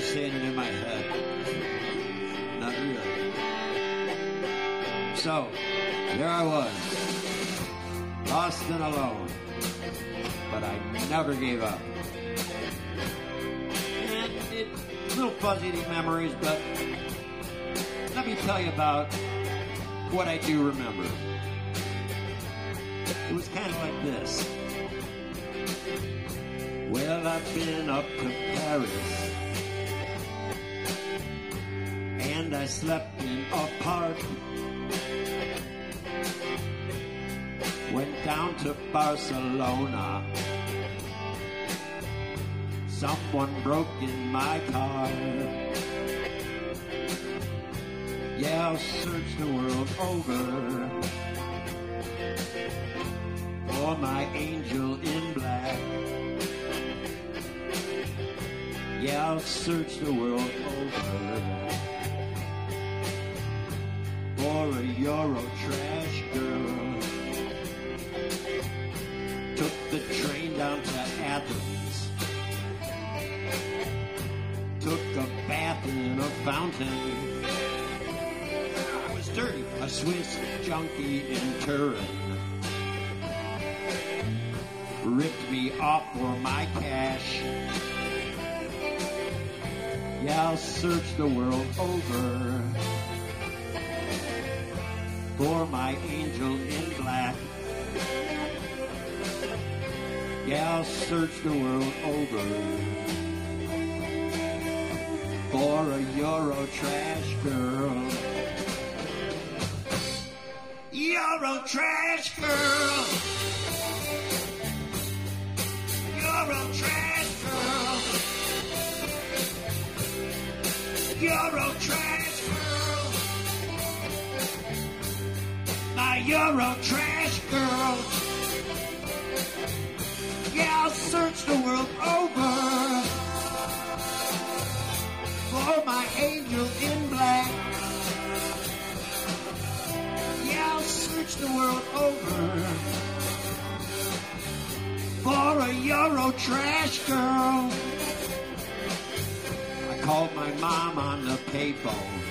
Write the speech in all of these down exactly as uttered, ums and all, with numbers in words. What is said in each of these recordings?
saying it in my head. Not really. So, there I was, lost and alone. But I never gave up. And it's a little fuzzy, these memories, but let me tell you about what I do remember. It was kind of like this. Well, I've been up to Paris, and I slept in a park. Went down to Barcelona. Someone broke in my car. Yeah, I'll search the world over for my angel in black. Yeah, I'll search the world over for a Euro trash girl. Took the train down to Athens. Took a bath in a fountain. I was dirty, a Swiss junkie in Turin. Ripped me off for my cash. Yeah, I'll search the world over for my angel in black. Yeah, I'll search the world over for a Euro trash girl. Euro trash girl. Euro trash girl. Euro trash girl. My Euro trash girl. Yeah, I'll search the world over for my angel in black. Yeah, I'll search the world over for a Euro trash girl. I called my mom on the payphone.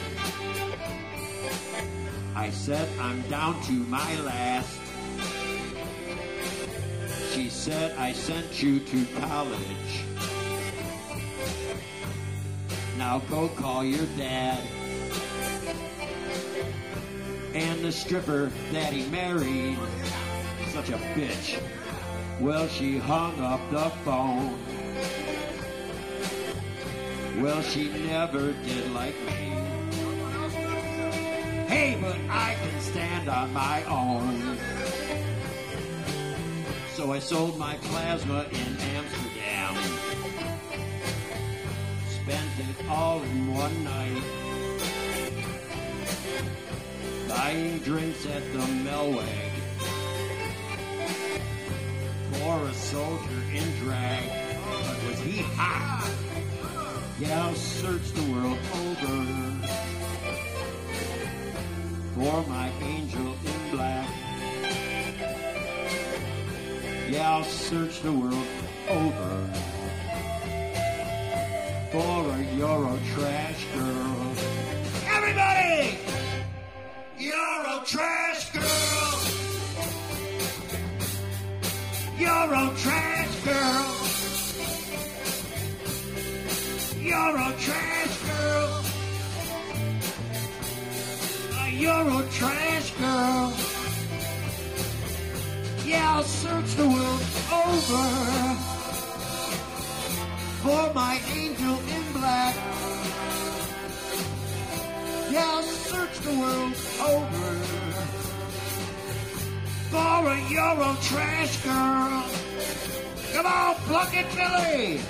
I said I'm down to my last. She said, I sent you to college. Now go call your dad. And the stripper that he married, such a bitch. Well, she hung up the phone. Well, she never did like me. Hey, but I can stand on my own. So I sold my plasma in Amsterdam. Spent it all in one night. Buying drinks at the Melweg. For a soldier in drag. But was he hot? Yeah, I'll search the world over for my angel in black. Yeah, I'll search the world over for a Euro trash girl. Everybody! Euro trash girl! Euro trash girl! Euro trash girl! A Euro trash girl! Yeah, I'll search the world over for my angel in black. Yeah, I'll search the world over for a Euro trash girl. Come on, pluck it, Billy!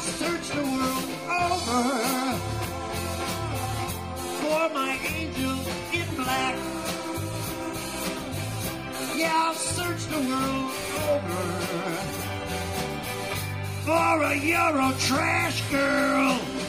search the world over for my angel in black. Yeah, I'll search the world over for a Euro trash girl.